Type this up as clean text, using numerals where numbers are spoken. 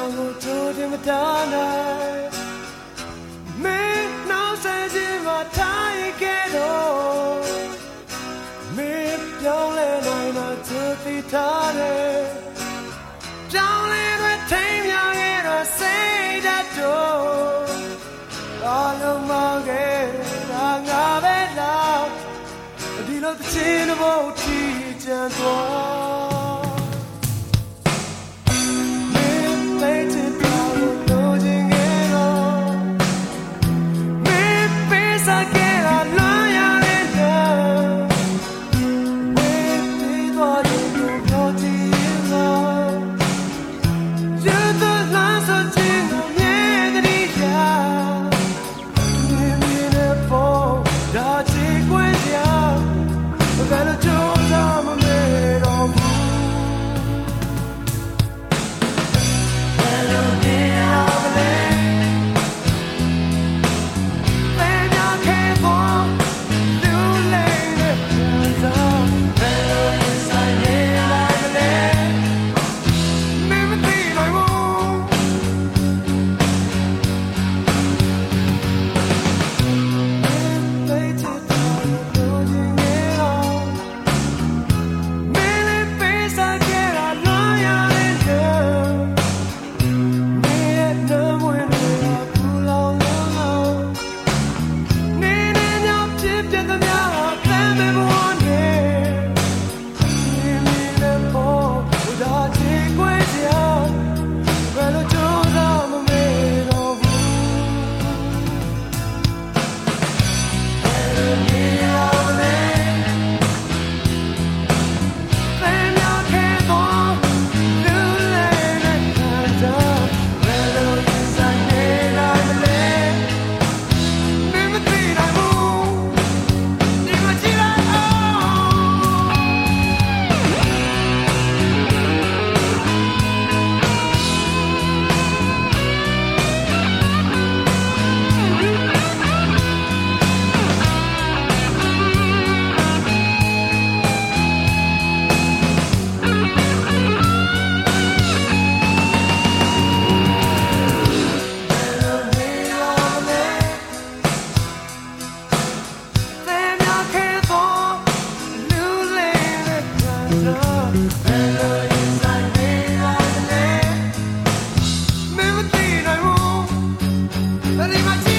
ကိုတို့တင်မထားနိုင်မင်းနောက်ဆက်ခြင်းမှာထားရခဲ့တော့မင်းပြောင်းလဲနိုင်မှသူသိထားတယ်ပြောင်းလဲတွေထိန်မြောင်ရဲ့တော့စိတ်ဓာတ်တို့အလုံးမခဲ့တာငါပဲလားဒီလိုတစ်ချိန်တော့ထီးချမ်းသွားBut